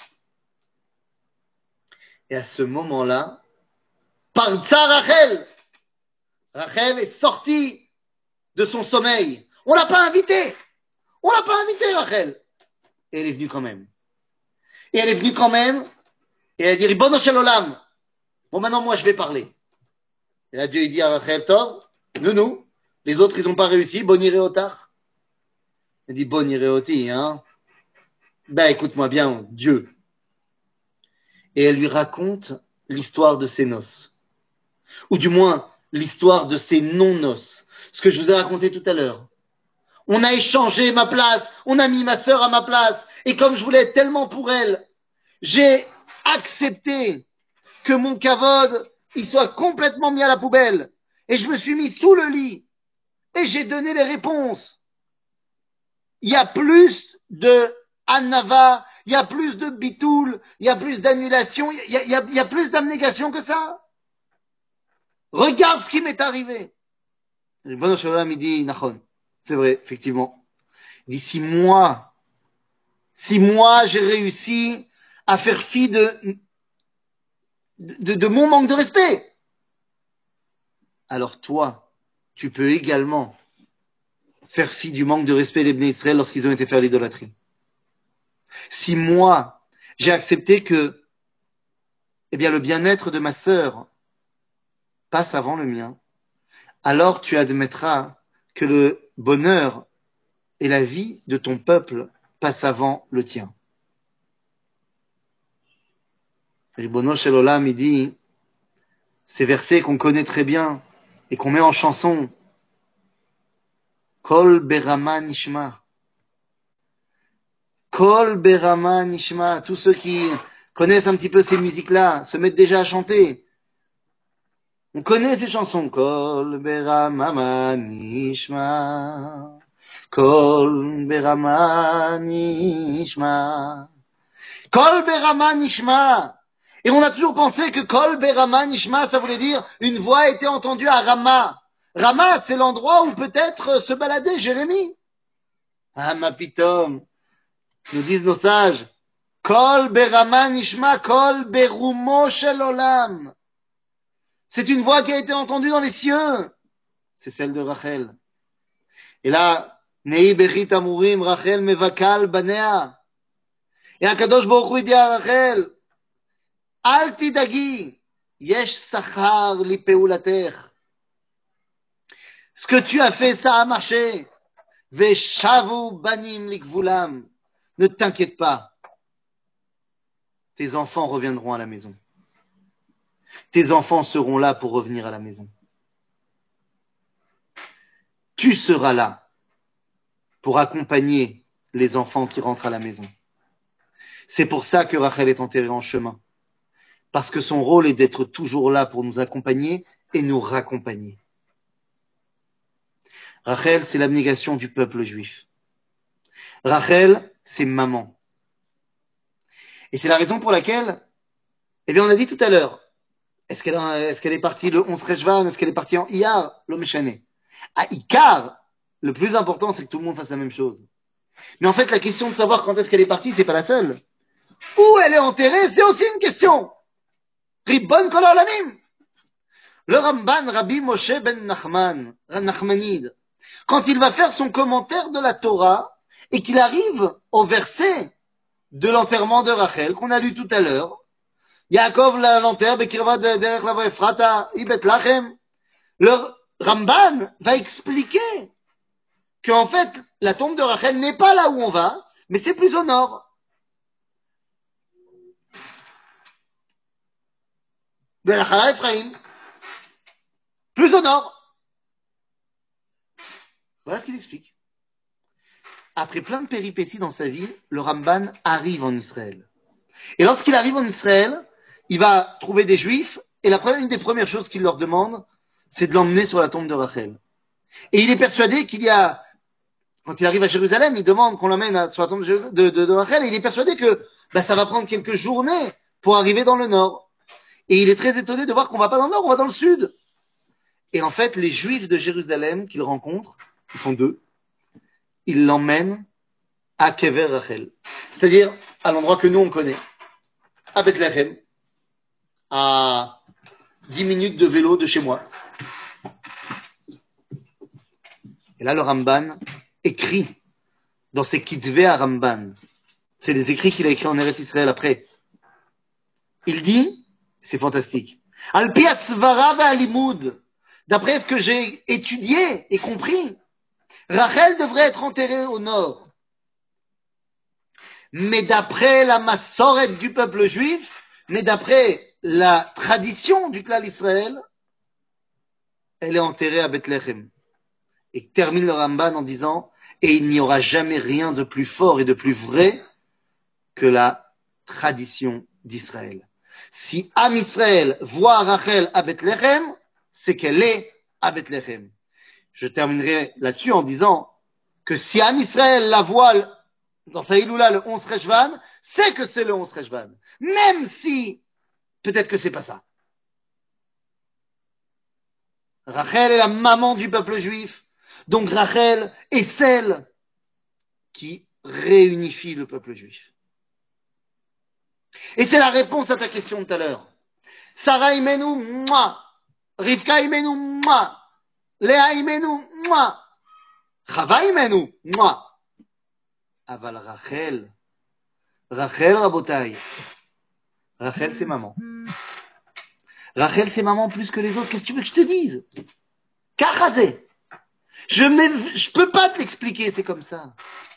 Et à ce moment-là, Partsa Rachel. Rachel est sortie de son sommeil. On l'a pas invitée. On l'a pas invitée, Rachel. Et elle est venue quand même. Et elle est venue quand même. Et elle dit, Ribono shel olam. Bon, maintenant, moi, je vais parler. Et là, Dieu, il dit à Rachel, Tov, nous. Les autres, ils n'ont pas réussi. Bon iréotar. Elle dit, bon iréoti, hein. Ben, écoute-moi bien, Dieu. Et elle lui raconte l'histoire de ses noces. Ou du moins, l'histoire de ses non-noces. Ce que je vous ai raconté tout à l'heure. On a échangé ma place. On a mis ma sœur à ma place. Et comme je voulais tellement pour elle, j'ai accepté que mon kavod, il soit complètement mis à la poubelle. Et je me suis mis sous le lit. Et j'ai donné les réponses. Il y a plus de anava, il y a plus de bitoul, il y a plus d'annulation, il y a plus d'abnégation que ça. Regarde ce qui m'est arrivé. Le bon Shalom, il dit, Nachon, c'est vrai, effectivement. Il dit, si moi j'ai réussi à faire fi de mon manque de respect, alors toi, tu peux également faire fi du manque de respect des Bnei Israël lorsqu'ils ont été faire l'idolâtrie. Si moi, j'ai accepté que, eh bien, le bien-être de ma sœur passe avant le mien, alors tu admettras que le bonheur et la vie de ton peuple passent avant le tien. Ribono shel olam, il dit, ces versets qu'on connaît très bien et qu'on met en chanson, Kol berama nishma. Kol berama nishma. Tous ceux qui connaissent un petit peu ces musiques-là se mettent déjà à chanter. On connaît ces chansons. Kol berama nishma. Kol berama nishma. Kol berama nishma. Et on a toujours pensé que Kol berama nishma, ça voulait dire une voix a été entendue à Rama. Rama, c'est l'endroit où peut-être se baladait Jérémie. Ah, ma pitom. Nous disent nos sages, Kol berama nishma kol berumo shel olam. C'est une voix qui a été entendue dans les cieux. C'est celle de Rachel. Et là, Nei bechit amurim, Rachel mevakal banea. Et Akadosh Baruch Hu dit à Rachel, Al tidagi, yesh sachar li peulater. Ce que tu as fait, ça a marché. Veshavu banim likvulam. Ne t'inquiète pas. Tes enfants reviendront à la maison. Tes enfants seront là pour revenir à la maison. Tu seras là pour accompagner les enfants qui rentrent à la maison. C'est pour ça que Rachel est enterrée en chemin. Parce que son rôle est d'être toujours là pour nous accompagner et nous raccompagner. Rachel, c'est l'abnégation du peuple juif. Rachel, c'est maman. Et c'est la raison pour laquelle, eh bien, on a dit tout à l'heure, est-ce qu'elle est partie le 11 Rejvan, est-ce qu'elle est partie en Iyar, l'Omeshane. À Ikar, le plus important, c'est que tout le monde fasse la même chose. Mais en fait, la question de savoir quand est-ce qu'elle est partie, c'est pas la seule. Où elle est enterrée, c'est aussi une question. Ribbon Kol Olamim. Le Ramban Rabbi Moshe ben Nachmanide, quand il va faire son commentaire de la Torah et qu'il arrive au verset de l'enterrement de Rachel qu'on a lu tout à l'heure, Yaakov l'enterre Bekirva derech la Efrata ibet lachem. Le Ramban va expliquer qu'en fait la tombe de Rachel n'est pas là où on va, mais c'est plus au nord. De la Chala Ephraim, plus au nord. Voilà ce qu'il explique. Après plein de péripéties dans sa vie, le Ramban arrive en Israël. Et lorsqu'il arrive en Israël, il va trouver des Juifs, et une des premières choses qu'il leur demande, c'est de l'emmener sur la tombe de Rachel. Et il est persuadé qu'il y a, quand il arrive à Jérusalem, il demande qu'on l'emmène sur la tombe de Rachel, et il est persuadé que ça va prendre quelques journées pour arriver dans le nord. Et il est très étonné de voir qu'on va pas dans le nord, on va dans le sud. Et en fait, les Juifs de Jérusalem qu'il rencontre, ils sont deux, ils l'emmènent à Kever Rachel. C'est-à-dire à l'endroit que nous on connaît, à Bethléem, à 10 minutes de vélo de chez moi. Et là, le Ramban écrit dans ses Kitvei à Ramban. C'est des écrits qu'il a écrits en Eretz Israël après. Il dit, c'est fantastique, Al pi hatzvara ve'alimud, d'après ce que j'ai étudié et compris, Rachel devrait être enterrée au nord. Mais d'après la massoret du peuple juif, mais d'après la tradition du clan Israël, elle est enterrée à Bethléem. Et termine le Ramban en disant, et il n'y aura jamais rien de plus fort et de plus vrai que la tradition d'Israël. Si Am Israël voit Rachel à Bethléem, c'est qu'elle est à Bethléem. Je terminerai là-dessus en disant que si Am Israël la voit dans sa Iloula le 11 Rejvan, c'est que c'est le 11 Rejvan. Même si, peut-être que c'est pas ça. Rachel est la maman du peuple juif. Donc Rachel est celle qui réunifie le peuple juif. Et c'est la réponse à ta question de tout à l'heure. Sarah Imenu, moi. Rivka Imenu, moi. Léa Imenu, moi. Chava Imenu, moi. Aval Rachel. Rachel, Rabotai. Rachel, c'est maman. Rachel, c'est maman plus que les autres. Qu'est-ce que tu veux que je te dise? Kachazé. Je peux pas te l'expliquer, c'est comme ça.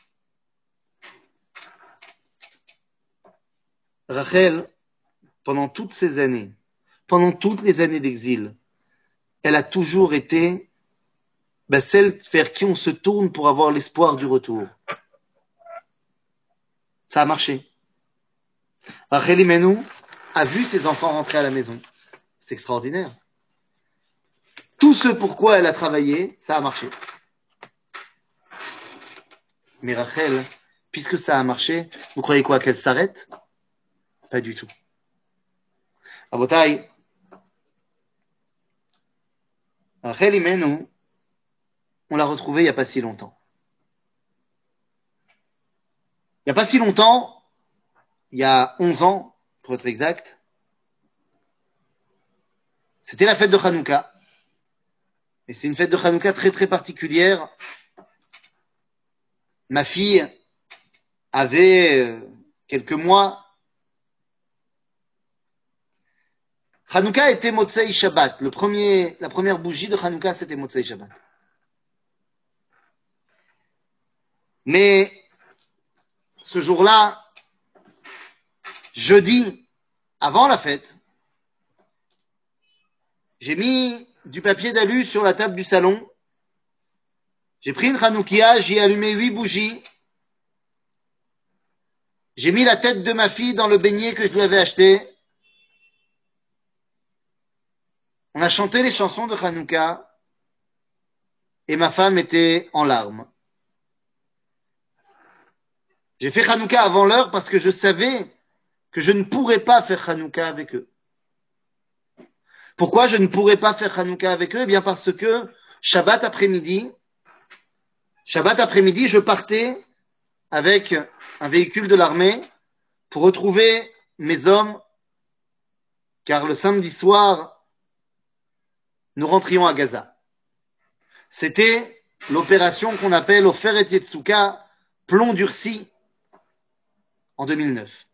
Rachel, pendant toutes ces années, pendant toutes les années d'exil, elle a toujours été celle vers qui on se tourne pour avoir l'espoir du retour. Ça a marché. Rachel Imenu a vu ses enfants rentrer à la maison. C'est extraordinaire. Tout ce pourquoi elle a travaillé, ça a marché. Mais Rachel, puisque ça a marché, vous croyez quoi, qu'elle s'arrête? Pas du tout. Rabotai, Rachel Imenu, on l'a retrouvée il n'y a pas si longtemps. Il n'y a pas si longtemps, il y a 11 ans, pour être exact, c'était la fête de Hanouka. Et c'est une fête de Hanouka très très particulière. Ma fille avait quelques mois. Hanouka était Motzei Shabbat. La première bougie de Hanouka, c'était Motzei Shabbat. Mais ce jour-là, jeudi, avant la fête, j'ai mis du papier d'alu sur la table du salon. J'ai pris une Hanoukia, j'ai allumé 8 bougies. J'ai mis la tête de ma fille dans le beignet que je lui avais acheté. On a chanté les chansons de Hanouka et ma femme était en larmes. J'ai fait Hanouka avant l'heure parce que je savais que je ne pourrais pas faire Hanouka avec eux. Pourquoi je ne pourrais pas faire Hanouka avec eux? Eh bien parce que Shabbat après-midi, je partais avec un véhicule de l'armée pour retrouver mes hommes, car le samedi soir, nous rentrions à Gaza. C'était l'opération qu'on appelle Oferet Yetsuka, plomb durci, en 2009.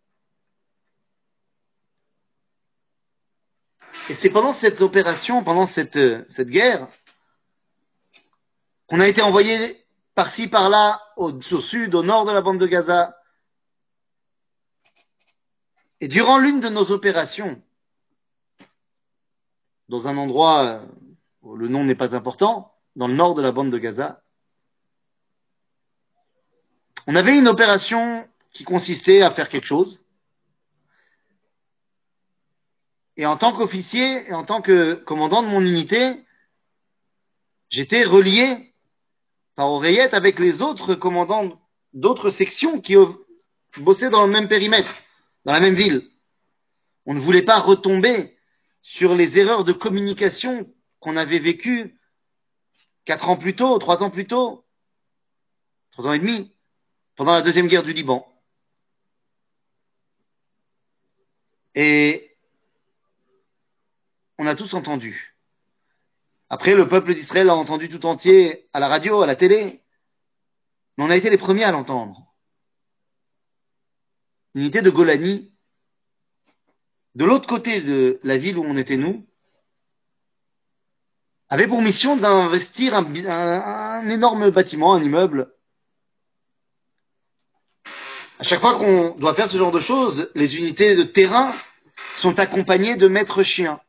Et c'est pendant cette opération, pendant cette guerre, qu'on a été envoyé par-ci, par-là, au sud, au nord de la bande de Gaza. Et durant l'une de nos opérations, dans un endroit où le nom n'est pas important, dans le nord de la bande de Gaza, on avait une opération qui consistait à faire quelque chose. Et en tant qu'officier et en tant que commandant de mon unité, j'étais relié par oreillette avec les autres commandants d'autres sections qui bossaient dans le même périmètre, dans la même ville. On ne voulait pas retomber sur les erreurs de communication qu'on avait vécues 4 ans plus tôt, 3 ans plus tôt, 3 ans et demi, pendant la deuxième guerre du Liban. Et on a tous entendu. Après, le peuple d'Israël a entendu tout entier à la radio, à la télé. Mais on a été les premiers à l'entendre. L'unité de Golani, de l'autre côté de la ville où on était nous, avait pour mission d'investir un énorme bâtiment, un immeuble. À chaque fois qu'on doit faire ce genre de choses, les unités de terrain sont accompagnées de maîtres chiens.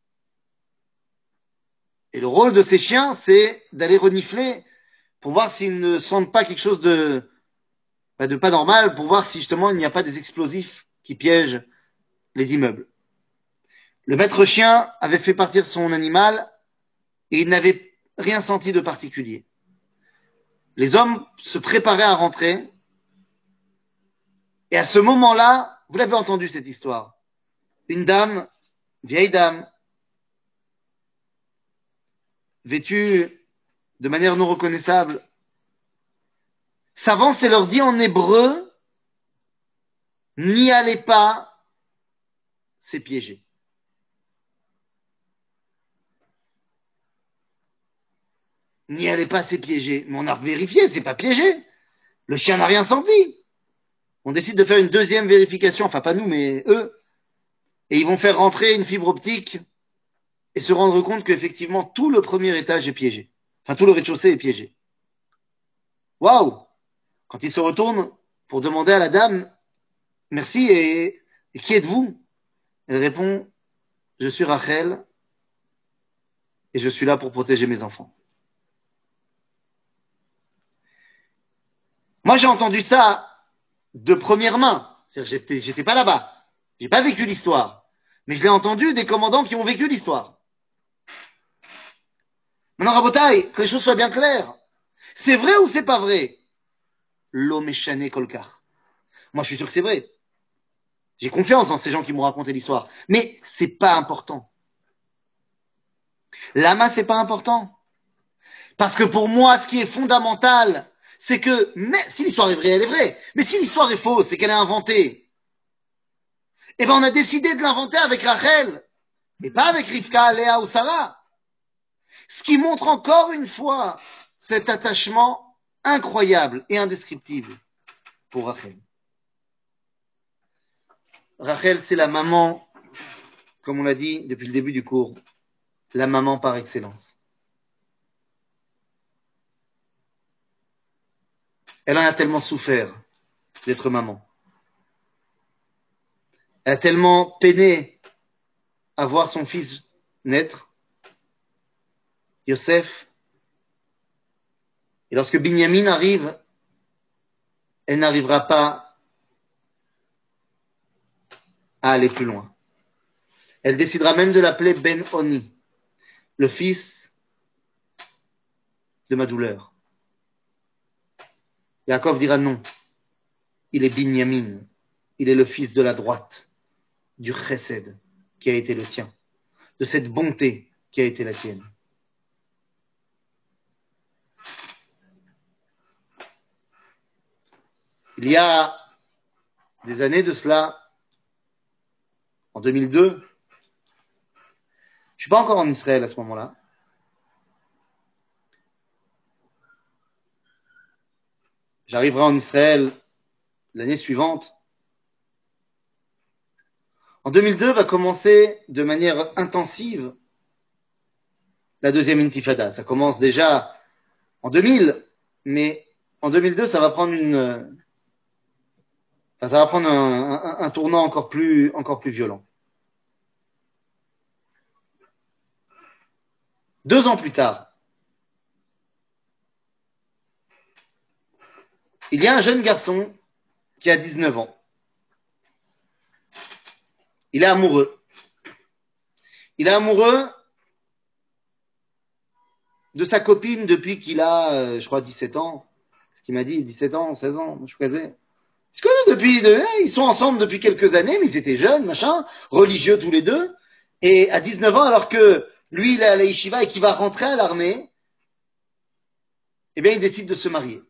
Et le rôle de ces chiens, c'est d'aller renifler pour voir s'ils ne sentent pas quelque chose de pas normal, pour voir si justement il n'y a pas des explosifs qui piègent les immeubles. Le maître chien avait fait partir son animal et il n'avait rien senti de particulier. Les hommes se préparaient à rentrer et à ce moment-là, vous l'avez entendu cette histoire, une dame, vieille dame, vêtue de manière non reconnaissable, s'avance et leur dit en hébreu, n'y allez pas, c'est piégé. N'y allez pas, c'est piégé. Mais on a vérifié, c'est pas piégé. Le chien n'a rien senti. On décide de faire une deuxième vérification, enfin pas nous, mais eux, et ils vont faire rentrer une fibre optique et se rendre compte qu'effectivement tout le premier étage est piégé. Enfin, tout le rez-de-chaussée est piégé. Waouh! Quand ils se retournent pour demander à la dame, merci, et qui êtes-vous? Elle répond, je suis Rachel et je suis là pour protéger mes enfants. Moi, j'ai entendu ça de première main. C'est-à-dire, j'étais pas là-bas. J'ai pas vécu l'histoire. Mais je l'ai entendu des commandants qui ont vécu l'histoire. Maintenant, Rabotai, que les choses soient bien claires. C'est vrai ou c'est pas vrai? L'homme est chané kolkar. Moi, je suis sûr que c'est vrai. J'ai confiance dans ces gens qui m'ont raconté l'histoire. Mais c'est pas important. Lama, c'est pas important. Parce que pour moi, ce qui est fondamental, c'est que, mais, si l'histoire est vraie, elle est vraie. Mais si l'histoire est fausse, c'est qu'elle est inventée. Eh ben, on a décidé de l'inventer avec Rachel, et pas avec Rivka, Léa ou Sarah. Ce qui montre encore une fois cet attachement incroyable et indescriptible pour Rachel. Rachel, c'est la maman, comme on l'a dit depuis le début du cours, la maman par excellence. Elle en a tellement souffert d'être maman. Elle a tellement peiné à voir son fils naître, Yosef. Et lorsque Binyamin arrive, elle n'arrivera pas à aller plus loin. Elle décidera même de l'appeler Ben Oni, le fils de ma douleur. Yaakov dira non, il est Binyamin, il est le fils de la droite, du chesed qui a été le tien, de cette bonté qui a été la tienne. Il y a des années de cela, en 2002, je ne suis pas encore en Israël à ce moment-là. J'arriverai en Israël l'année suivante. En 2002 va commencer de manière intensive la deuxième intifada. Ça commence déjà en 2000, mais en 2002, ça va prendre un tournant encore plus violent. 2 ans plus tard, il y a un jeune garçon qui a 19 ans. Il est amoureux. Il est amoureux de sa copine depuis qu'il a, je crois, 17 ans. C'est ce qu'il m'a dit, 17 ans, 16 ans, je croisais. Ils se connaissent ils sont ensemble depuis quelques années, mais ils étaient jeunes, machin, religieux tous les deux. Et à 19 ans, alors que lui, il est à la yeshiva et qu'il va rentrer à l'armée, eh bien, il décide de se marier.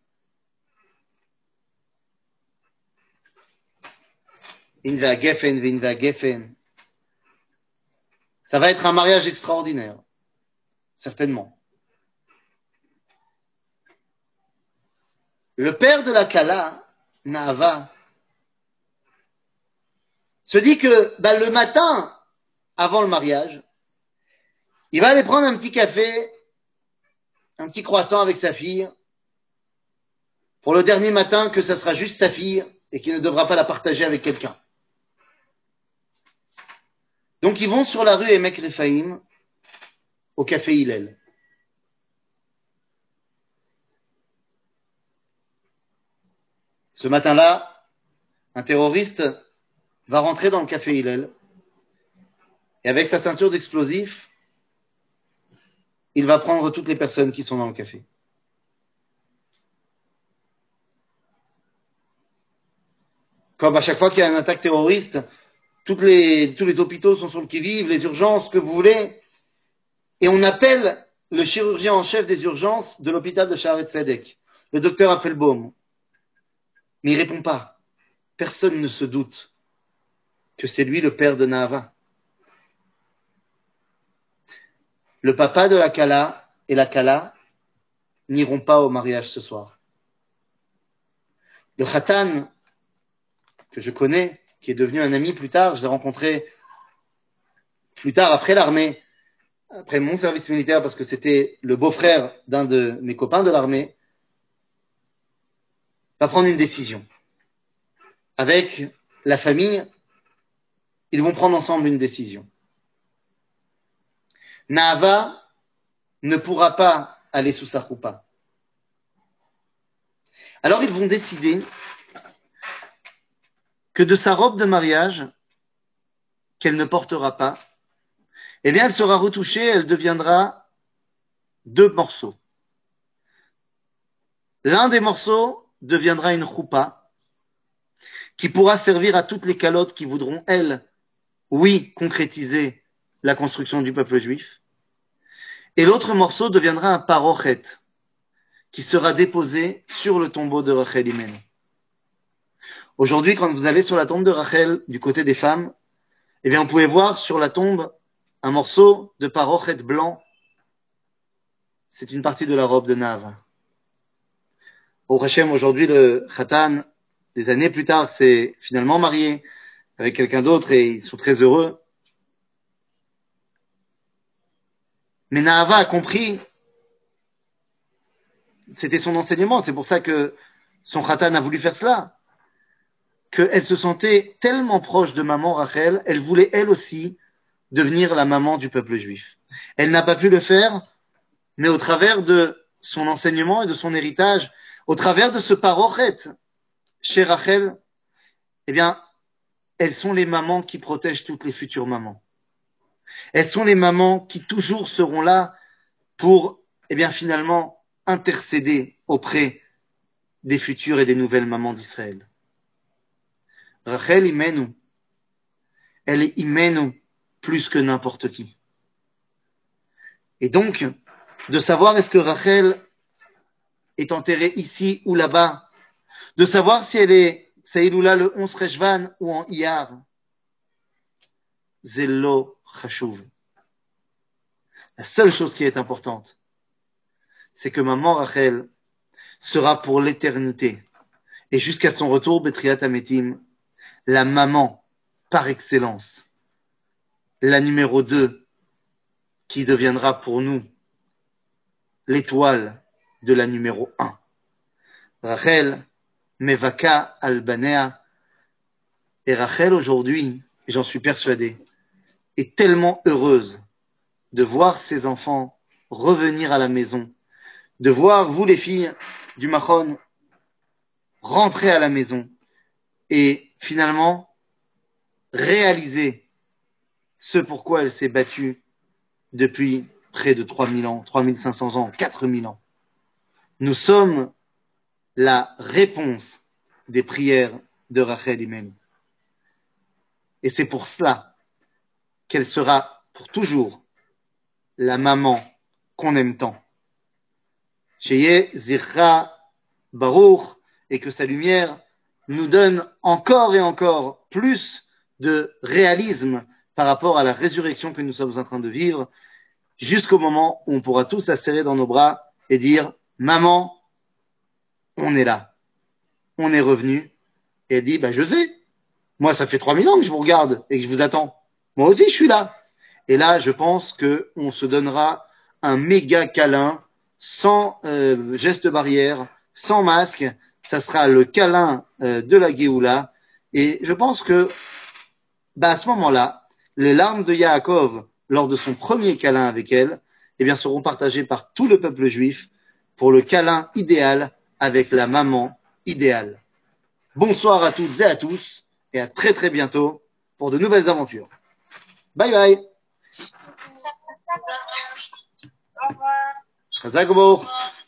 Inva Geffen. Ça va être un mariage extraordinaire. Certainement. Le père de la Kala, Nahava, se dit que le matin, avant le mariage, il va aller prendre un petit café, un petit croissant avec sa fille, pour le dernier matin que ça sera juste sa fille et qu'il ne devra pas la partager avec quelqu'un. Donc ils vont sur la rue Emek Rephaim, au café Hillel. Ce matin-là, un terroriste va rentrer dans le café Hillel et avec sa ceinture d'explosifs, il va prendre toutes les personnes qui sont dans le café. Comme à chaque fois qu'il y a une attaque terroriste, tous les hôpitaux sont sur le qui-vive, les urgences, ce que vous voulez, et on appelle le chirurgien en chef des urgences de l'hôpital de Shaare Tzedek, le docteur Appelbaum. Mais il ne répond pas. Personne ne se doute que c'est lui le père de Nahava. Le papa de la Kala et la Kala n'iront pas au mariage ce soir. Le Khatan, que je connais, qui est devenu un ami plus tard, je l'ai rencontré plus tard après l'armée, après mon service militaire, parce que c'était le beau-frère d'un de mes copains de l'armée, va prendre une décision. Avec la famille, ils vont prendre ensemble une décision. Nahava ne pourra pas aller sous sa choupa. Alors ils vont décider que de sa robe de mariage, qu'elle ne portera pas, eh bien elle sera retouchée, elle deviendra 2 morceaux. L'un des morceaux deviendra une choupa qui pourra servir à toutes les calottes qui voudront, elles, oui, concrétiser la construction du peuple juif. Et l'autre morceau deviendra un parochet, qui sera déposé sur le tombeau de Rachel Imenu. Aujourd'hui, quand vous allez sur la tombe de Rachel, du côté des femmes, eh bien, vous pouvez voir sur la tombe un morceau de parochet blanc. C'est une partie de la robe de Nav. Au Hachem, aujourd'hui, le Khatan, des années plus tard, s'est finalement marié avec quelqu'un d'autre et ils sont très heureux. Mais Nahava a compris, c'était son enseignement, c'est pour ça que son Khatan a voulu faire cela, qu'elle se sentait tellement proche de maman Rachel, elle voulait elle aussi devenir la maman du peuple juif. Elle n'a pas pu le faire, mais au travers de son enseignement et de son héritage, au travers de ce parochet chez Rachel, eh bien, elles sont les mamans qui protègent toutes les futures mamans. Elles sont les mamans qui toujours seront là pour, eh bien, finalement, intercéder auprès des futures et des nouvelles mamans d'Israël. Rachel Imenu, elle est Imenu plus que n'importe qui. Et donc, de savoir est-ce que Rachel est enterrée ici ou là-bas, de savoir si elle est Saïloula le 11 Rejvan ou en Iyar, Zello Chashuv. La seule chose qui est importante, c'est que maman Rachel sera pour l'éternité et jusqu'à son retour Betriat Ametim, la maman par excellence, la numéro 2 qui deviendra pour nous l'étoile de la numéro 1. Rachel, Mevaka Albanea, et Rachel aujourd'hui, et j'en suis persuadé, est tellement heureuse de voir ses enfants revenir à la maison, de voir vous les filles du Machon rentrer à la maison et finalement réaliser ce pourquoi elle s'est battue depuis près de 3000 ans, 3500 ans, 4000 ans. Nous sommes la réponse des prières de Rachel Imenu. Et c'est pour cela qu'elle sera pour toujours la maman qu'on aime tant. Sheye Zircha Baruch, et que sa lumière nous donne encore et encore plus de réalisme par rapport à la résurrection que nous sommes en train de vivre, jusqu'au moment où on pourra tous la serrer dans nos bras et dire « Maman, on est là, on est revenu. » Et elle dit « Je sais, moi ça fait 3000 ans que je vous regarde et que je vous attends. Moi aussi je suis là. » Et là, je pense qu'on se donnera un méga câlin, sans geste barrière, sans masque. Ça sera le câlin de la Géoula. Et je pense que, à ce moment-là, les larmes de Yaakov, lors de son premier câlin avec elle, eh bien, seront partagées par tout le peuple juif pour le câlin idéal avec la maman idéale. Bonsoir à toutes et à tous, et à très très bientôt pour de nouvelles aventures. Bye bye. חזק וברוך.